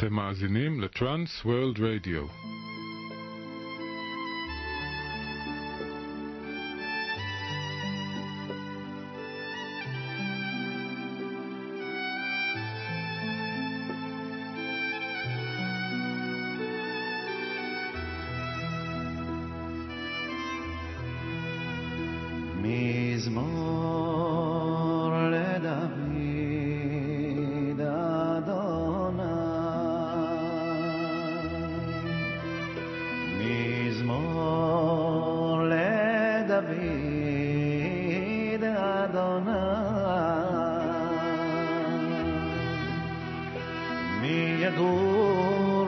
אתם מאזינים לטרנס וורלד רדיו. מזמור לדוד אדוני, מזמור לדוד אדוני, מי יגור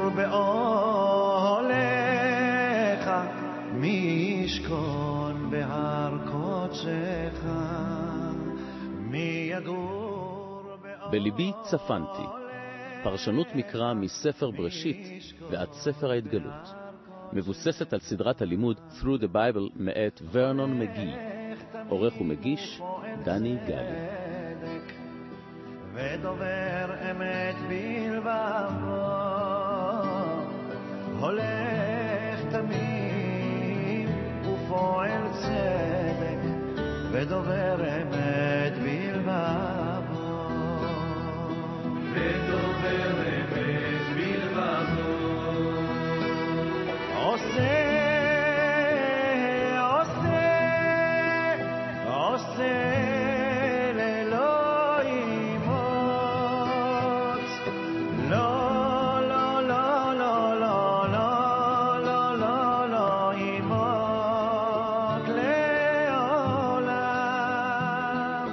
באוהליך, מי ישכון בהר קודשך, מי יגור בליבי צפנתי, פרשנות מקרא מספר בראשית ועד ספר ההתגלות, מבוססת על סדרת הלימוד Through the Bible מאת ורנון מגי, עורך ומגיש דני גלי. ודובר אמת בלבבו, הולך תמים ופועל צדק, ודובר אמת בלבבו, ודובר אמת בלבבו, עושה ללא אימוץ, לא אימות לעולם,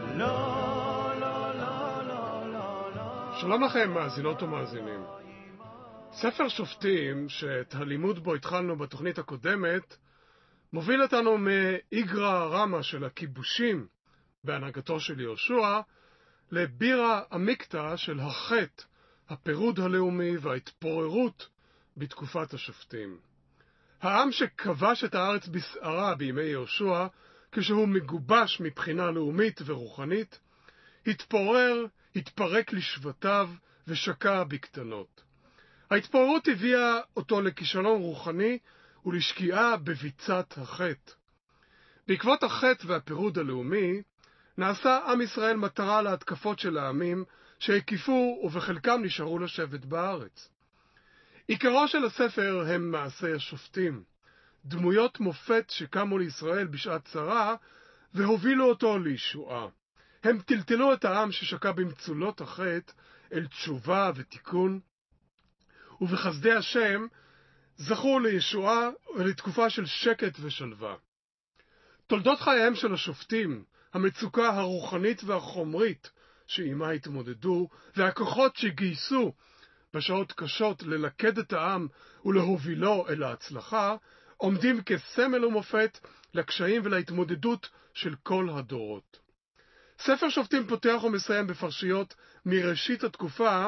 שלום לכם מאזינות ומאזינים. ספר שופטים, שאת הלימוד בו התחלנו בתוכנית הקודמת, מוביל אותנו מאיגרא רמא של הכיבושים בהנהגתו של יהושע לבירא עמיקתא של החטא, הפירוד הלאומי וההתפוררות בתקופת השופטים. העם שכבש את הארץ בסערה בימי יהושע, כשהוא מגובש מבחינה לאומית ורוחנית, התפורר, התפרק לשבטיו ושקע בקטנות. ההתפוררות הביאה אותו לכישלון רוחני ולשקיעה בביצת החטא. בעקבות החטא והפירוד הלאומי, נעשה עם ישראל מטרה להתקפות של העמים שהקיפו ובחלקם נשארו לשבת בארץ. עיקרו של הספר הם מעשי השופטים, דמויות מופת שקמו לישראל בשעת צרה והובילו אותו לישועה. הם טלטלו את העם ששקע במצולות החטא אל תשובה ותיקון, ובחסדי השם זכו לישועה ולתקופה של שקט ושלווה. תולדות חייהם של השופטים, המצוקה הרוחנית והחומרית שעימה התמודדו, והכוחות שגייסו בשעות קשות ללכד את העם ולהובילו אל ההצלחה, עומדים כסמל ומופת לקשיים ולהתמודדות של כל הדורות. ספר שופטים פותח ומסיים בפרשיות מראשית התקופה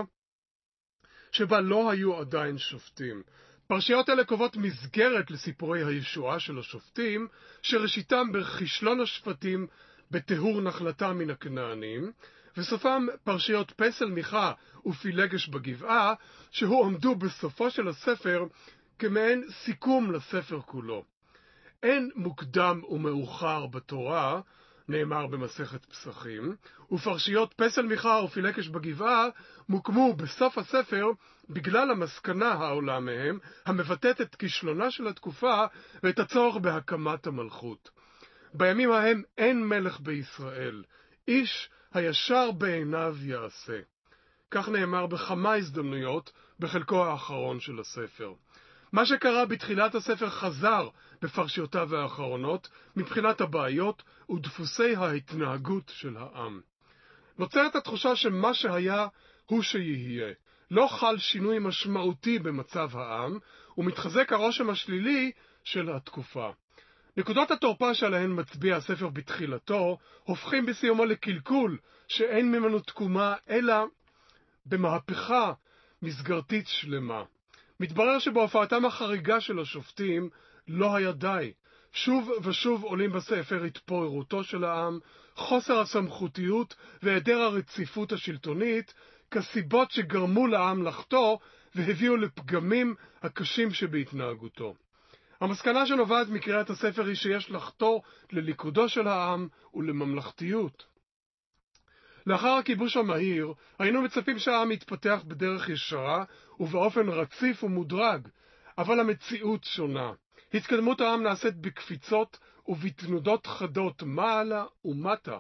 שבה לא היו עדיין שופטים. פרשיות אלה קובעות מסגרת לסיפורי הישועה של השופטים, שראשיתם בכישלון השבטים בטהור נחלתם מן הכנענים, וסופם פרשיות פסל מיכה ופילגש בגבעה, שהועמדו בסופו של הספר כמעין סיכום לספר כולו. אין מוקדם ומאוחר בתורה, נאמר במסכת פסחים, ופרשיות פסל מיכה ופילגש בגבעה מוקמו בסוף הספר בגלל המסקנה העולה מהם, המבטאת את כישלונה של התקופה ואת הצורך בהקמת המלכות. בימים ההם אין מלך בישראל, איש הישר בעיניו יעשה. כך נאמר בכמה הזדמנויות בחלקו האחרון של הספר. מה שקרה בתחילת הספר חזר בפרשיותיו האחרונות מבחינת הבעיות ודפוסי ההתנהגות של העם. נוצרת התחושה שמה שהיה הוא שיהיה. לא חל שינוי משמעותי במצב העם, ומתחזק הרושם השלילי של התקופה. נקודות התורפה שעליהן מצביע הספר בתחילתו, הופכים בסיומו לקלקול שאין ממנו תקומה, אלא במהפכה מסגרתית שלמה. מתברר שבהופעתם החריגה של השופטים לא היה די. שוב ושוב עולים בספר התפוררותו של העם, חוסר הסמכותיות והיעדר הרציפות השלטונית, כסיבות שגרמו לעם לחטוא והביאו לפגמים הקשים שבהתנהגותו. המסקנה שנובעת מקריאת הספר היא שיש לחתור לליכודו של העם ולממלכתיות. לאחר הכיבוש המהיר, היינו מצפים שהעם יתפתח בדרך ישרה ובאופן רציף ומודרג, אבל המציאות שונה. התקדמות העם נעשית בקפיצות ובתנודות חדות מעלה ומטה.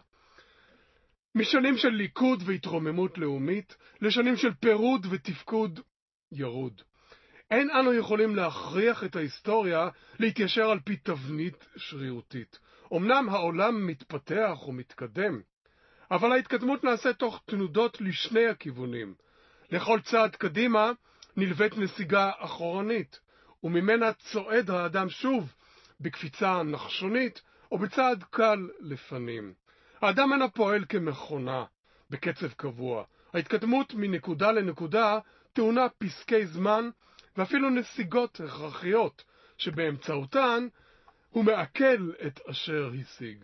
משנים של ליכוד והתרוממות לאומית, לשנים של פירוד ותפקוד ירוד. אין אנו יכולים להכריח את ההיסטוריה להתיישר על פי תבנית שרירותית. אמנם העולם מתפתח ומתקדם, אבל ההתקדמות נעשית תוך תנודות לשני הכיוונים. לכל צעד קדימה נלווית נסיגה אחורנית, וממנה צועד האדם שוב בקפיצה נחשונית או בצעד קל לפנים. האדם אינו פועל כמכונה, בקצב קבוע. ההתקדמות מנקודה לנקודה טעונה פסקי זמן ואפילו נסיגות הכרחיות, שבאמצעותן הוא מעכל את אשר השיג.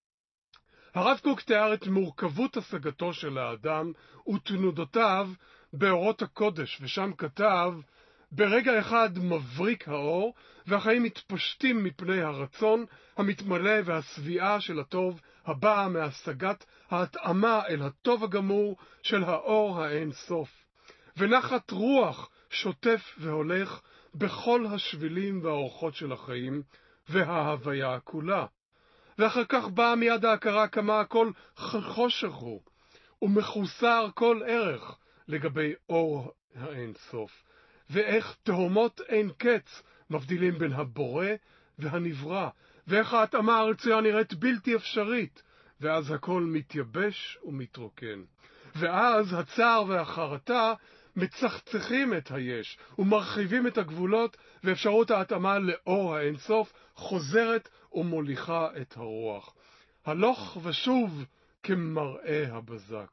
הרב קוק תיאר את מורכבות השגתו של האדם ותנודותיו באורות הקודש, ושם כתב, ברגע אחד מבריק האור, והחיים מתפשטים מפני הרצון המתמלא והסביעה של הטוב, הבאה מהשגת ההתאמה אל הטוב הגמור של האור האין סוף. ונחת רוח שוטף והולך בכל השבילים והאורחות של החיים וההוויה כולה. ואחר כך באה מיד ההכרה כמה הכל חושך הוא, ומחוסר כל ערך לגבי אור האין סוף, ואיך תהומות אין קץ מבדילים בין הבורא והנברא, ואיך ההתאמה הרצויה נראית בלתי אפשרית, ואז הכל מתייבש ומתרוקן. ואז הצער והחרטה מצחצחים את היש ומרחיבים את הגבולות, ואפשרות ההתאמה לאור האינסוף חוזרת ומוליכה את הרוח. הלוך ושוב כמראה הבזק.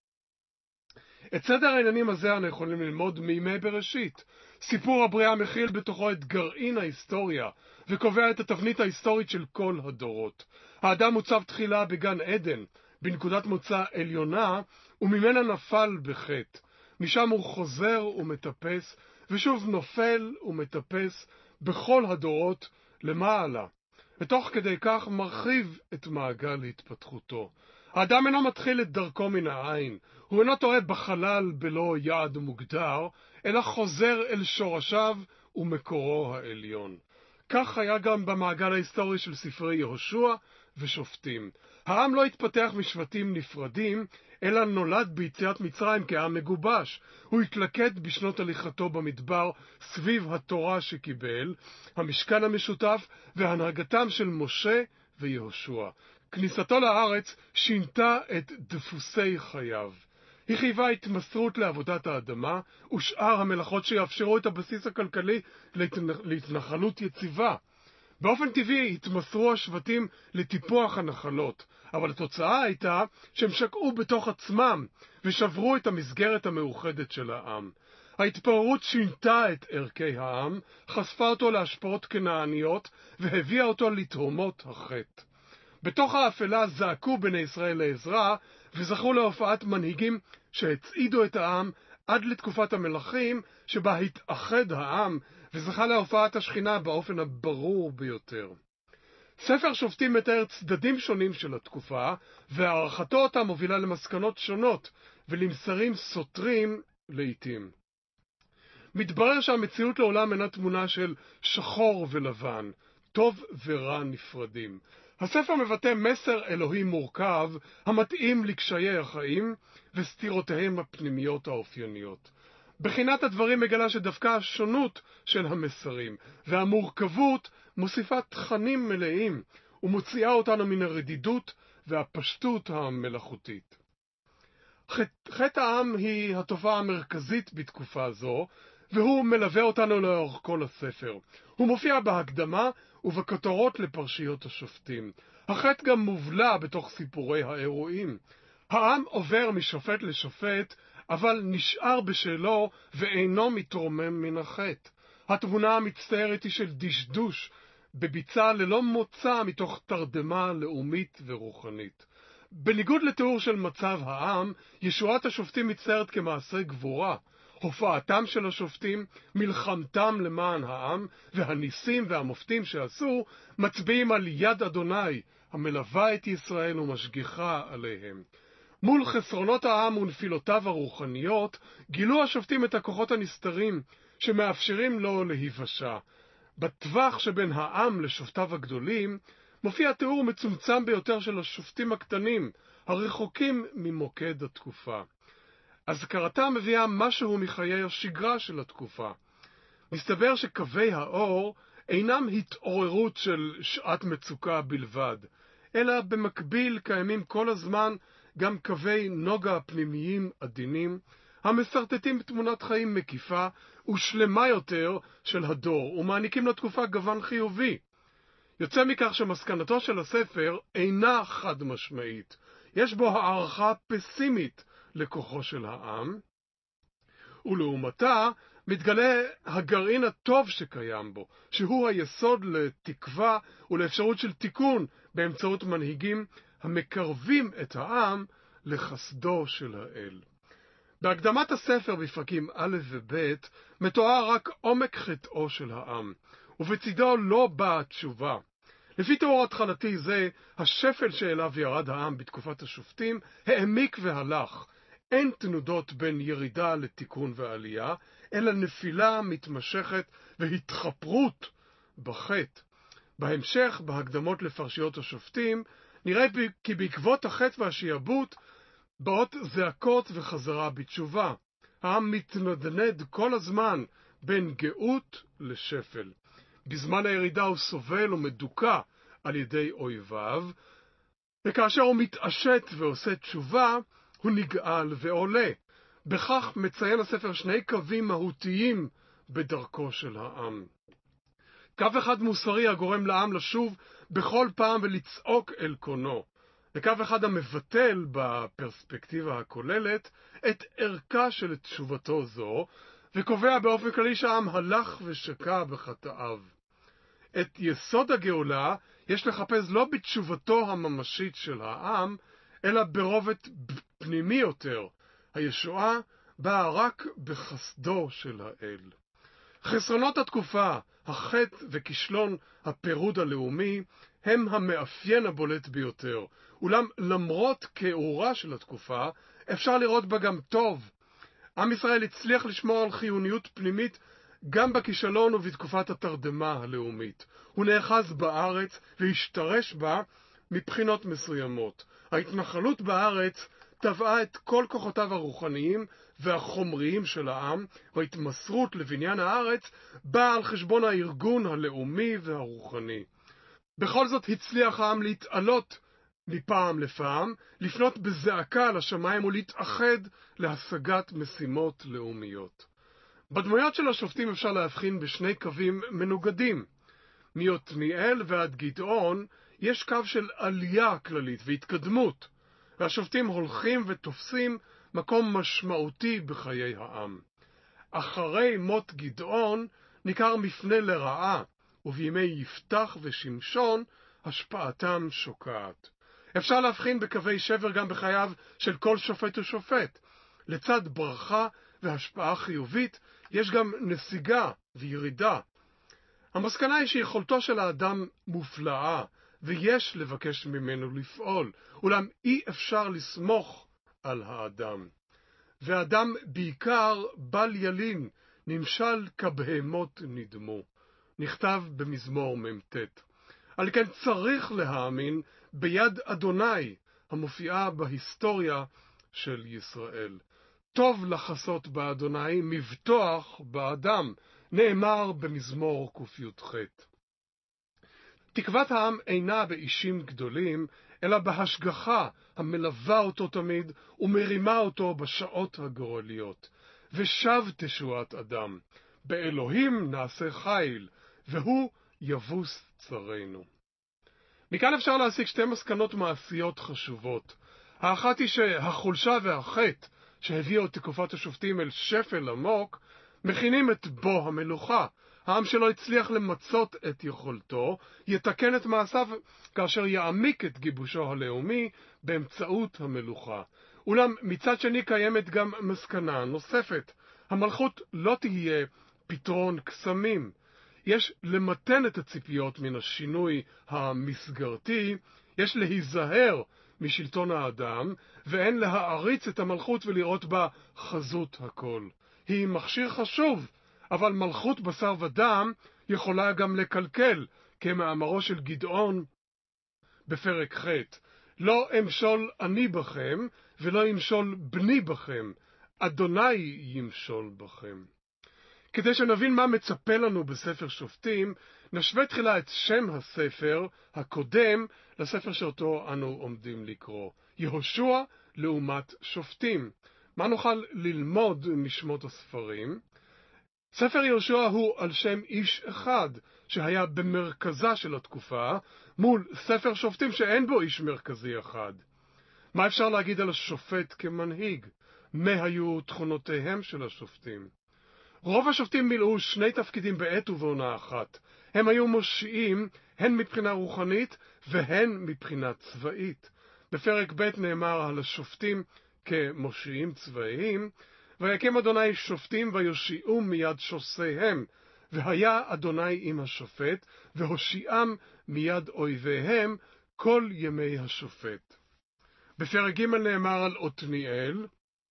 את סדר העניינים הזה אנחנו יכולים ללמוד מימי בראשית. סיפור הבריאה מכיל בתוכו את גרעין ההיסטוריה, וקובע את התבנית ההיסטורית של כל הדורות. האדם מוצב תחילה בגן עדן, בנקודת מוצא עליונה, וממנה נפל בחטא. משם הוא חוזר ומטפס, ושוב נופל ומטפס בכל הדורות למעלה. ותוך כדי כך מרחיב את מעגל התפתחותו. האדם אינו מתחיל את דרכו מן העין, הוא אינו טועה בחלל בלא יעד מוגדר, אלא חוזר אל שורשיו ומקורו העליון. כך היה גם במעגל ההיסטורי של ספרי יהושע ושופטים. העם לא התפתח משבטים נפרדים, אלא נולד ביציאת מצרים כעם מגובש. הוא התלכד בשנות הליכתו במדבר סביב התורה שקיבל, המשכן המשותף והנהגתם של משה ויהושע. כניסתו לארץ שינתה את דפוסי חייו. היא חייבה התמסרות לעבודת האדמה ושאר המלאכות שיאפשרו את הבסיס הכלכלי להתנחלות יציבה. באופן טבעי התמסרו השבטים לטיפוח הנחלות, אבל התוצאה הייתה שהם שקעו בתוך עצמם ושברו את המסגרת המאוחדת של העם. ההתפוררות שינתה את ערכי העם, חשפה אותו להשפעות כנעניות והביאה אותו לתהומות החטא. בתוך האפלה זעקו בני ישראל לעזרה וזכו להופעת מנהיגים שהצעידו את העם עד לתקופת המלכים, שבה התאחד העם וזכה להופעת השכינה באופן הברור ביותר. ספר שופטים מתאר צדדים שונים של התקופה, והערכתו אותה מובילה למסקנות שונות ולמסרים סותרים לעתים. מתברר שהמציאות לעולם אינה תמונה של שחור ולבן, טוב ורע נפרדים. הספר מבטא מסר אלוהי מורכב המתאים לקשיי החיים וסתירותיהם הפנימיות האופייניות. בחינת הדברים מגלה שדווקא השונות של המסרים והמורכבות מוסיפה תכנים מלאים ומוציאה אותנו מן הרדידות והפשטות המלאכותית. חטא העם היא התופעה המרכזית בתקופה זו, והוא מלווה אותנו לאורך כל הספר. הוא מופיע בהקדמה ובכותרות לפרשיות השופטים. החטא גם מובלע בתוך סיפורי האירועים. העם עובר משופט לשופט, אבל נשאר בשלו ואינו מתרומם מן החטא. התמונה המצטיירת היא של דשדוש בביצה ללא מוצא מתוך תרדמה לאומית ורוחנית. בניגוד לתיאור של מצב העם, ישועת השופטים מצטיירת כמעשה גבורה. הופעתם של השופטים, מלחמתם למען העם, והניסים והמופתים שעשו, מצביעים על יד אדוני, המלווה את ישראל ומשגיחה עליהם. מול חסרונות העם ונפילותיו הרוחניות, גילו השופטים את הכוחות הנסתרים, שמאפשרים לו להיוושע. בטווח שבין העם לשופטיו הגדולים, מופיע תיאור מצומצם ביותר של השופטים הקטנים, הרחוקים ממוקד התקופה. הזכרתה מביאה משהו מחיי השגרה של התקופה. מסתבר שקווי האור אינם התעוררות של שעת מצוקה בלבד, אלא במקביל קיימים כל הזמן גם קווי נוגה פנימיים עדינים, המסרטטים תמונת חיים מקיפה ושלמה יותר של הדור, ומעניקים לתקופה גוון חיובי. יוצא מכך שמסקנתו של הספר אינה חד משמעית. יש בו הערכה פסימית לכוחו של העם, ולעומתה מתגלה הגרעין הטוב שקיים בו, שהוא היסוד לתקווה ולאפשרות של תיקון באמצעות מנהיגים המקרבים את העם לחסדו של האל. בהקדמת הספר בפרקים א' וב' מתואר רק עומק חטאו של העם, ובצידו לא באה תשובה. לפי תיאור התחלתי זה, השפל שאליו ירד העם בתקופת השופטים העמיק והלך. אין תנודות בין ירידה לתיקון ועלייה, אלא נפילה מתמשכת והתחפרות בחטא. בהמשך, בהקדמות לפרשיות השופטים, נראה כי בעקבות החטא והשיעבוד באות זעקות וחזרה בתשובה. העם מתנדנד כל הזמן בין גאות לשפל. בזמן הירידה הוא סובל ומדוכא על ידי אויביו, וכאשר הוא מתעשת ועושה תשובה, הוא נגאל ועולה. בכך מציין הספר שני קווים מהותיים בדרכו של העם. קו אחד מוסרי הגורם לעם לשוב בכל פעם ולצעוק אל קונו, וקו אחד המבטל בפרספקטיבה הכוללת את ערכה של תשובתו זו, וקובע באופן כללי שהעם הלך ושקע בחטאיו. את יסוד הגאולה יש לחפש לא בתשובתו הממשית של העם, אלא ברובד פנימי יותר. הישועה באה רק בחסדו של האל. חסרונות התקופה, החטא וכישלון הפירוד הלאומי, הם המאפיין הבולט ביותר. אולם למרות כאורה של התקופה, אפשר לראות בה גם טוב. עם ישראל הצליח לשמור על חיוניות פנימית גם בכישלון ובתקופת התרדמה הלאומית. הוא נאחז בארץ והשתרש בה מבחינות מסוימות. ההתנחלות בארץ טבעה את כל כוחותיו הרוחניים והחומריים של העם, וההתמסרות לבניין הארץ באה על חשבון הארגון הלאומי והרוחני. בכל זאת הצליח העם להתעלות מפעם לפעם, לפנות בזעקה לשמיים ולהתאחד להשגת משימות לאומיות. בדמויות של השופטים אפשר להבחין בשני קווים מנוגדים. מעתניאל ועד גדעון יש קו של עלייה כללית והתקדמות, והשופטים הולכים ותופסים מקום משמעותי בחיי העם. אחרי מות גדעון ניכר מפנה לרעה, ובימי יפתח ושמשון השפעתם שוקעת. אפשר להבחין בקווי שבר גם בחייו של כל שופט ושופט. לצד ברכה והשפעה חיובית יש גם נסיגה וירידה. המסקנה היא שיכולתו של האדם מופלאה, ויש לבקש ממנו לפעול, אולם אי אפשר לסמוך על האדם. והאדם בעיקר בל ילין, נמשל כבהמות נדמו. נכתב במזמור מ"ט. על כן צריך להאמין ביד אדוני המופיעה בהיסטוריה של ישראל. טוב לחסות באדוני מבטוח באדם, נאמר במזמור קי"ח. תקוות העם אינה באישים גדולים, אלא בהשגחה המלווה אותו תמיד ומרימה אותו בשעות הגורליות. ושב תשועת אדם, באלוהים נעשה חיל, והוא יבוס צרינו. מכאן אפשר להסיק שתי מסקנות מעשיות חשובות. האחת היא שהחולשה והחטא שהביאו את תקופת השופטים אל שפל עמוק, מכינים את בו המלוכה. העם שלא הצליח למצות את יכולתו, יתקן את מעשיו כאשר יעמיק את גיבושו הלאומי באמצעות המלוכה. אולם מצד שני קיימת גם מסקנה נוספת. המלכות לא תהיה פתרון קסמים. יש למתן את הציפיות מן השינוי המסגרתי, יש להיזהר משלטון האדם, ואין להעריץ את המלכות ולראות בה חזות הכל. היא מכשיר חשוב, אבל מלכות בשר ודם יכולה גם לקלקל, כמאמרו של גדעון בפרק ח'. לא אמשול אני בכם, ולא ימשול בני בכם, אדוני ימשול בכם. כדי שנבין מה מצפה לנו בספר שופטים, נשווה תחילה את שם הספר הקודם לספר שאותו אנו עומדים לקרוא. יהושע לעומת שופטים. מה נוכל ללמוד משמות הספרים? ספר יהושע הוא על שם איש אחד שהיה במרכזה של התקופה, מול ספר שופטים שאין בו איש מרכזי אחד. מה אפשר להגיד על השופט כמנהיג? מה היו תכונותיהם של השופטים? רוב השופטים מילאו שני תפקידים בעת ובעונה אחת. הם היו מושיעים הן מבחינה רוחנית והן מבחינה צבאית. בפרק ב' נאמר על השופטים כמושיעים צבאיים, ויקם אדוני שופטים ויושיעום מיד שוסיהם, והיה אדוני עם השופט, והושיעם מיד אויביהם כל ימי השופט. בפרק ג' נאמר על עתניאל,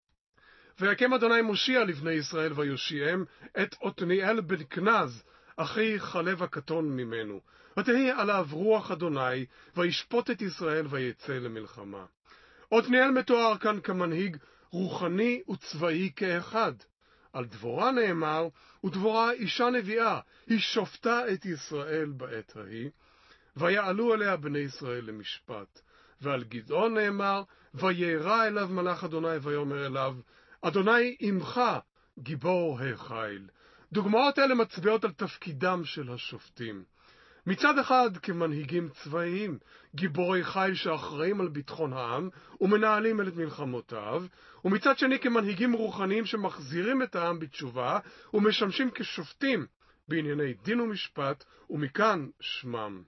ויקם אדוני מושיע לבני ישראל ויושיעם את עתניאל בן כנז, אחי חלב הקטון ממנו. ותהי עליו רוח אדוני, וישפוט את ישראל ויצא למלחמה. עתניאל מתואר כאן כמנהיג רוחני וצבאי כאחד. על דבורה נאמר, ודבורה אישה נביאה, היא שופטה את ישראל בעת ההיא, ויעלו אליה בני ישראל למשפט. ועל גדעון נאמר, וירא אליו מלאך אדוני ויאמר אליו, אדוני עמך גיבור החיל. דוגמאות אלה מצביעות על תפקידם של השופטים. מצד אחד כמנהיגים צבאיים, גיבורי חיל שאחראים על ביטחון העם ומנהלים את מלחמותיו, ומצד שני כמנהיגים רוחניים שמחזירים את העם בתשובה ומשמשים כשופטים בענייני דין ומשפט, ומכאן שמם.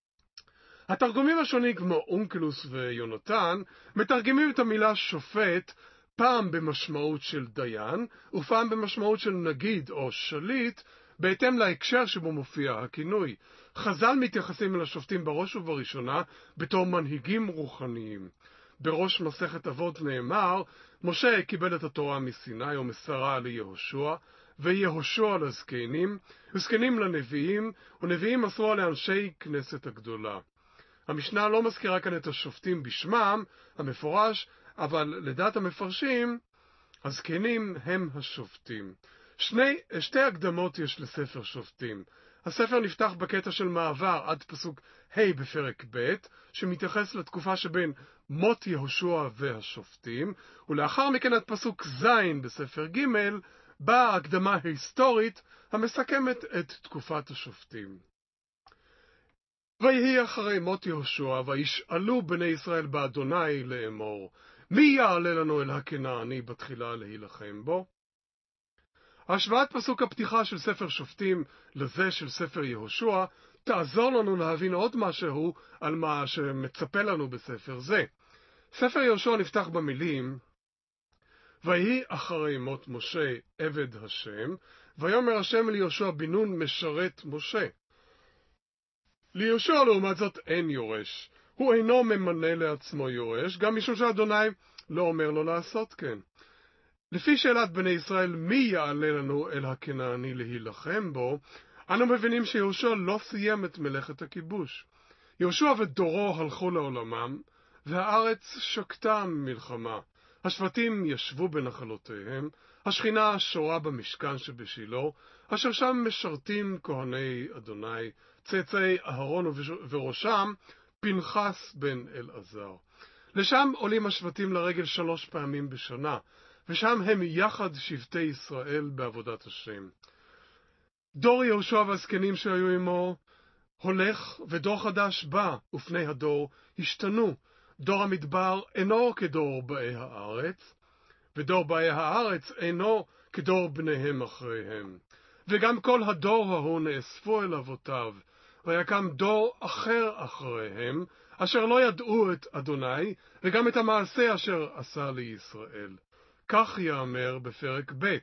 התרגומים השונים כמו אונקלוס ויונתן מתרגמים את המילה שופט פעם במשמעות של דיין ופעם במשמעות של נגיד או שליט, בהתאם להקשר שבו מופיע הכינוי. חז"ל מתייחסים אל השופטים בראש ובראשונה בתור מנהיגים רוחניים. בראש מסכת אבות נאמר, משה קיבל את התורה מסיני ומסרה ליהושע, ויהושע לזקנים, וזקנים לנביאים, ונביאים מסרו לאנשי כנסת הגדולה. המשנה לא מזכירה כאן את השופטים בשמם המפורש, אבל לדעת המפרשים, הזקנים הם השופטים. שתי הקדמות יש לספר שופטים. הספר נפתח בקטע של מעבר עד פסוק ה' בפרק ב', שמתייחס לתקופה שבין מות יהושע והשופטים, ולאחר מכן עד פסוק ז' בספר ג' באה הקדמה היסטורית המסכמת את תקופת השופטים. ויהי אחרי מות יהושע, וישאלו בני ישראל באדוני לאמור, מי יעלה לנו אל הכנעני בתחילה להילחם בו? השוואת פסוק הפתיחה של ספר שופטים לזה של ספר יהושע תעזור לנו להבין עוד משהו על מה שמצפה לנו בספר זה. ספר יהושע נפתח במילים, ויהי אחרי מות משה עבד השם, ויאמר השם ליהושע בן נון משרת משה. ליהושע לעומת זאת אין יורש. הוא אינו ממנה לעצמו יורש, גם משום שאדוני לא אומר לו לעשות כן. לפי שאלת בני ישראל מי יעלה לנו אל הכנעני להילחם בו, אנו מבינים שיהושע לא סיים את מלאכת הכיבוש. יהושע ודורו הלכו לעולמם, והארץ שקטה מלחמה. השבטים ישבו בנחלותיהם, השכינה שורה במשכן שבשילה, אשר שם משרתים כהני אדוני, צאצאי אהרון וראשם פנחס בן אלעזר. לשם עולים השבטים לרגל 3 פעמים בשנה, ושם הם יחד שבטי ישראל בעבודת השם. דור יהושע והזקנים שהיו עמו הולך, ודור חדש בא, ופני הדור השתנו. דור המדבר אינו כדור באי הארץ, ודור באי הארץ אינו כדור בניהם אחריהם. וגם כל הדור ההוא נאספו אל אבותיו, ויקם דור אחר אחריהם, אשר לא ידעו את אדוני, וגם את המעשה אשר עשה לישראל. כך יאמר בפרק ב'.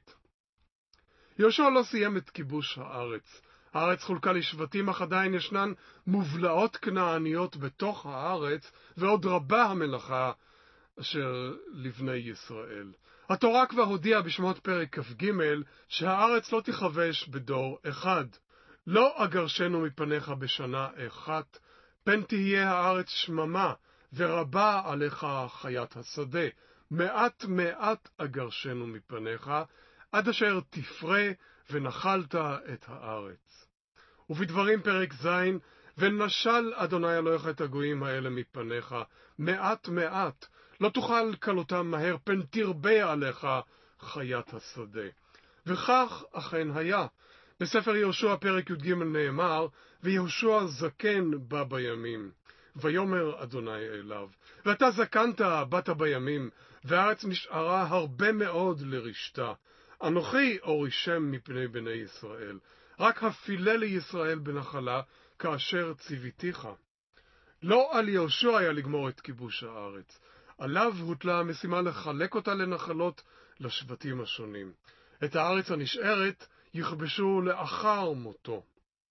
יהושע לא סיים את כיבוש הארץ. הארץ חולקה לשבטים, אך עדיין ישנן מובלעות כנעניות בתוך הארץ, ועוד רבה המלאכה אשר לבני ישראל. התורה כבר הודיעה בשמות פרק כ"ג שהארץ לא תיכבש בדור אחד. לא אגרשנו מפניך בשנה אחת, פן תהיה הארץ שממה, ורבה עליך חיית השדה. מעט מעט אגרשנו מפניך, עד אשר תפרה ונחלת את הארץ. ובדברים פרק ז', ונשל אדוני אלוהיך את הגויים האלה מפניך, מעט מעט, לא תוכל כלותם מהר, פן תרבה עליך חיית השדה. וכך אכן היה. בספר יהושע פרק י"ג נאמר, ויהושע זקן בא בימים, ויאמר אדוני אליו, ואתה זקנת באת בימים, והארץ נשארה הרבה מאוד לרשתה. אנוכי אורישם מפני בני ישראל, רק הפילה לישראל בנחלה, כאשר ציוויתיך. לא על יהושע היה לגמור את כיבוש הארץ, עליו הוטלה המשימה לחלק אותה לנחלות לשבטים השונים. את הארץ הנשארת יכבשו לאחר מותו.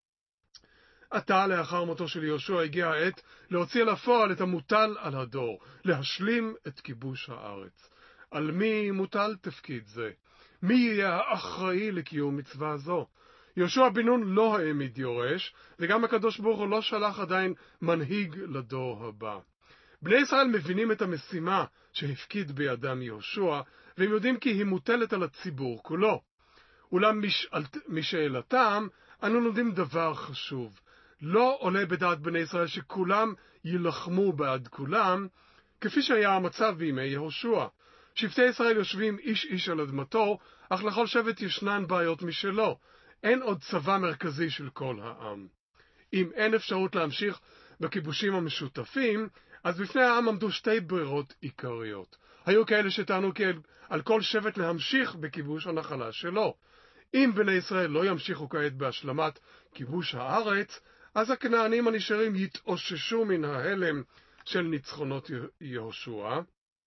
עתה לאחר מותו של יהושע הגיעה העת להוציא לפועל את המוטל על הדור, להשלים את כיבוש הארץ. על מי מוטל תפקיד זה? מי יהיה האחראי לקיום מצווה זו? יהושע בן נון לא העמיד יורש, וגם הקדוש ברוך הוא לא שלח עדיין מנהיג לדור הבא. בני ישראל מבינים את המשימה שהפקיד בידם יהושע, והם יודעים כי היא מוטלת על הציבור כולו. אולם משאלתם, אנו לומדים דבר חשוב. לא עולה בדעת בני ישראל שכולם ילחמו בעד כולם, כפי שהיה המצב בימי יהושע. שבטי ישראל יושבים איש איש על אדמתו, אך לכל שבט ישנן בעיות משלו. אין עוד צבא מרכזי של כל העם. אם אין אפשרות להמשיך בכיבושים המשותפים, אז בפני העם עמדו שתי ברירות עיקריות. היו כאלה שטענו כי על כל שבט להמשיך בכיבוש הנחלה שלו. אם בני ישראל לא ימשיכו כעת בהשלמת כיבוש הארץ, אז הכנענים הנשארים יתאוששו מן ההלם של ניצחונות יהושע,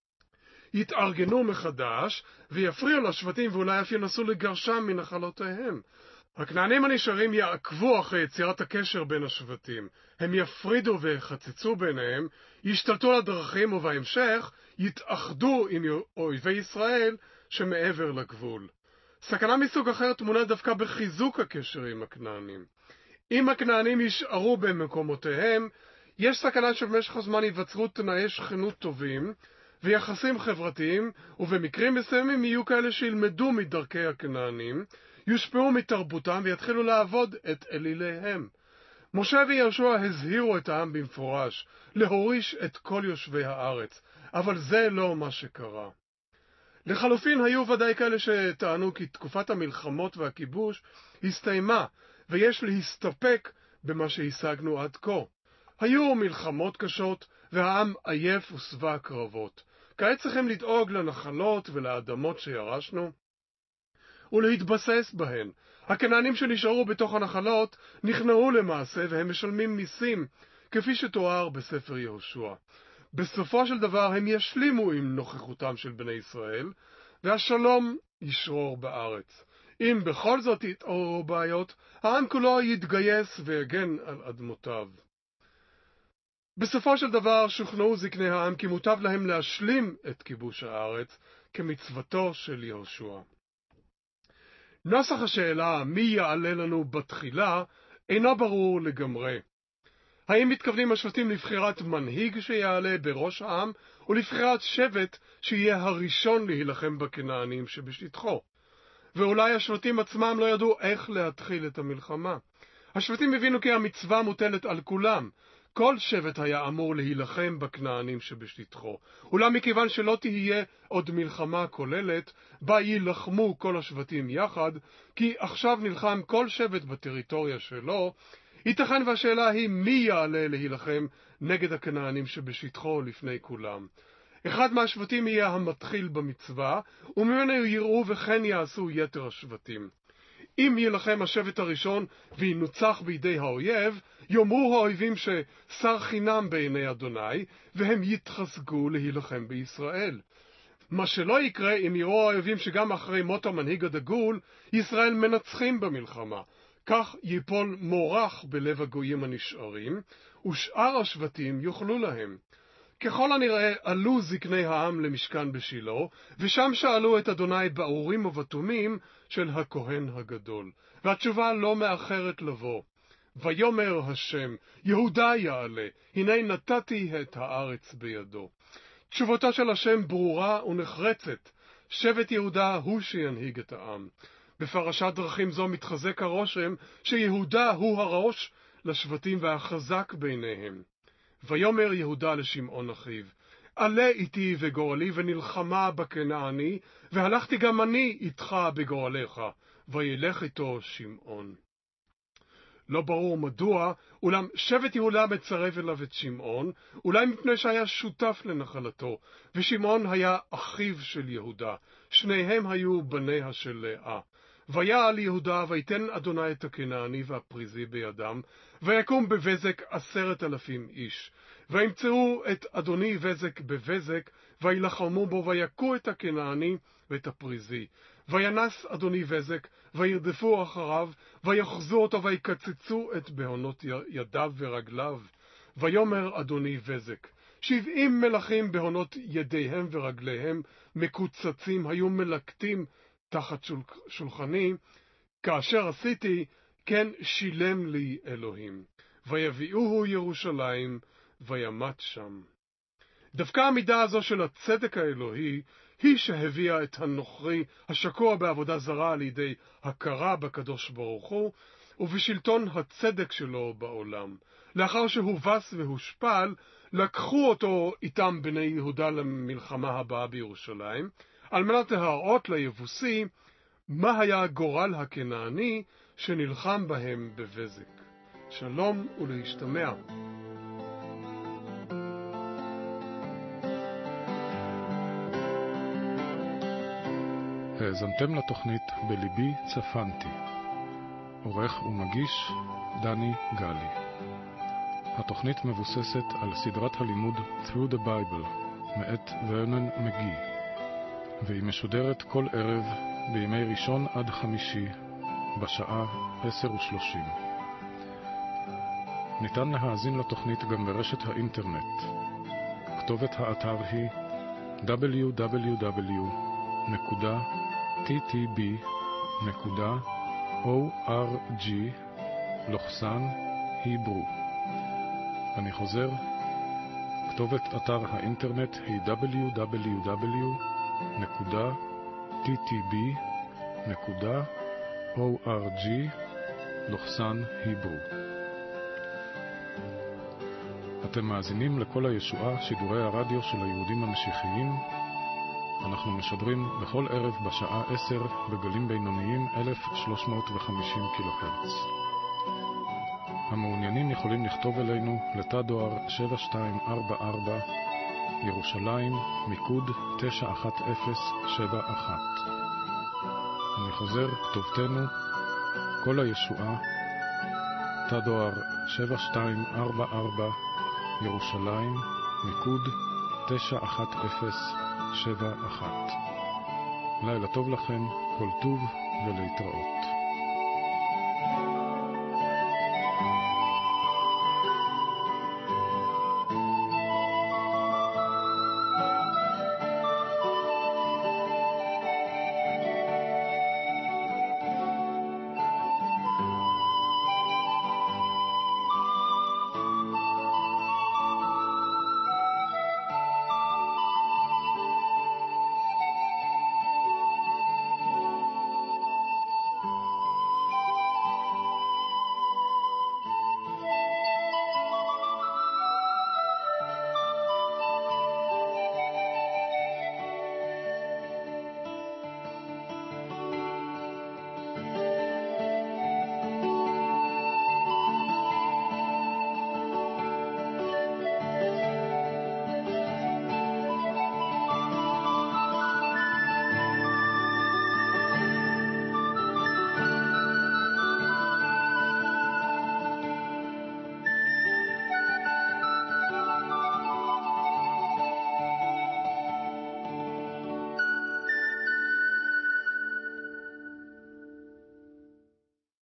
יתארגנו מחדש ויפריעו לשבטים ואולי אף ינסו לגרשם מנחלותיהם. הכנענים הנשארים יעקבו אחרי יצירת הקשר בין השבטים, הם יפרידו וחצצו ביניהם, ישתלטו על הדרכים ובהמשך יתאחדו עם אויבי ישראל שמעבר לגבול. סכנה מסוג אחר תמונה דווקא בחיזוק הקשר עם הכנענים. אם הכנענים יישארו במקומותיהם, יש סכנה שבמשך הזמן ייווצרו תנאי שכנות טובים ויחסים חברתיים, ובמקרים מסוימים יהיו כאלה שילמדו מדרכי הכנענים, יושפעו מתרבותם ויתחילו לעבוד את אליליהם. משה ויהושע הזהירו את העם במפורש להוריש את כל יושבי הארץ, אבל זה לא מה שקרה. לחלופין היו ודאי כאלה שטענו כי תקופת המלחמות והכיבוש הסתיימה, ויש להסתפק במה שהשגנו עד כה. היו מלחמות קשות, והעם עייף ושבע קרבות. כעת צריכים לדאוג לנחלות ולאדמות שירשנו, ולהתבסס בהן. הכנענים שנשארו בתוך הנחלות נכנעו למעשה, והם משלמים מיסים, כפי שתואר בספר יהושע. בסופו של דבר הם ישלימו עם נוכחותם של בני ישראל, והשלום ישרור בארץ. אם בכל זאת יתעוררו בעיות, העם כולו יתגייס ויגן על אדמותיו. בסופו של דבר שוכנעו זקני העם כי מוטב להם להשלים את כיבוש הארץ כמצוותו של יהושע. נוסח השאלה מי יעלה לנו בתחילה אינו ברור לגמרי. האם מתכוונים השבטים לבחירת מנהיג שיעלה בראש העם, או לבחירת שבט שיהיה הראשון להילחם בכנענים שבשטחו? ואולי השבטים עצמם לא ידעו איך להתחיל את המלחמה. השבטים הבינו כי המצווה מוטלת על כולם. כל שבט היה אמור להילחם בכנענים שבשטחו. אולם מכיוון שלא תהיה עוד מלחמה כוללת, בה יילחמו כל השבטים יחד, כי עכשיו נלחם כל שבט בטריטוריה שלו, ייתכן והשאלה היא מי יעלה להילחם נגד הכנענים שבשטחו לפני כולם. אחד מהשבטים יהיה המתחיל במצווה, וממנו יראו וכן יעשו יתר השבטים. אם ילחם השבט הראשון וינוצח בידי האויב, יאמרו האויבים ששר חינם בעיני אדוני, והם יתחזקו להילחם בישראל. מה שלא יקרה אם יראו האויבים שגם אחרי מות המנהיג הדגול, ישראל מנצחים במלחמה. כך ייפול מורח בלב הגויים הנשארים, ושאר השבטים יוכלו להם. ככל הנראה עלו זקני העם למשכן בשילה, ושם שאלו את אדוני באורים ובתומים של הכהן הגדול. והתשובה לא מאחרת לבוא. ויאמר השם, יהודה יעלה, הנה נתתי את הארץ בידו. תשובתה של השם ברורה ונחרצת. שבט יהודה הוא שינהיג את העם. בפרשת דרכים זו מתחזק הרושם שיהודה הוא הראש לשבטים והחזק ביניהם. ויאמר יהודה לשמעון אחיו, עלה איתי וגורלי ונלחמה בכנעני, והלכתי גם אני איתך בגורלך, וילך איתו שמעון. לא ברור מדוע, אולם שבט יהודה מצרף אליו את שמעון, אולי מפני שהיה שותף לנחלתו, ושמעון היה אחיו של יהודה, שניהם היו בניה של לאה. ויעל יהודה ויתן אדוני את הכנעני והפריזי בידם, ויקום בבזק 10,000 איש. וימצאו את אדוני בזק בבזק, וילחמו בו ויכו את הכנעני ואת הפריזי. וינס אדוני בזק, וירדפו אחריו, ויחזו אותו ויקצצו את בהונות ידיו ורגליו. ויאמר אדוני בזק, 70 מלכים בהונות ידיהם ורגליהם מקוצצים היו מלקטים תחת שולחני, כאשר עשיתי, כן שילם לי אלוהים. ויביאוהו ירושלים, וימת שם. דווקא המידה הזו של הצדק האלוהי, היא שהביאה את הנוכרי השקוע בעבודה זרה על ידי הכרה בקדוש ברוך הוא, ובשלטון הצדק שלו בעולם. לאחר שהובס והושפל, לקחו אותו איתם בני יהודה למלחמה הבאה בירושלים, על מנת להראות ליבוסי מה היה גורל הכנעני שנלחם בהם בבזק. שלום ולהשתמע. האזנתם לתוכנית בליבי צפנתי. עורך ומגיש דני גלי. התוכנית מבוססת על סדרת הלימוד Through the Bible מאת ורנון מגי, והיא משודרת כל ערב בימי ראשון עד חמישי בשעה 10:30. ניתן להאזין לתוכנית גם ברשת האינטרנט. כתובת האתר היא www.ttb.org/hebrew. אני חוזר, כתובת אתר האינטרנט היא www.ttb.org/hebrew. אתם מאזינים לכל הישועה, שידורי הרדיו של היהודים המשיחיים. אנחנו משדרים בכל ערב בשעה 10 בגלים בינוניים 1350 קילוהרץ. המעוניינים יכולים לכתוב אלינו לתא דואר 7244 ירושלים, מיקוד 91071. אני חוזר, כתובתנו כל הישועה, תא דואר 7244 ירושלים, מיקוד 91071. לילה טוב לכם, כל טוב ולהתראות.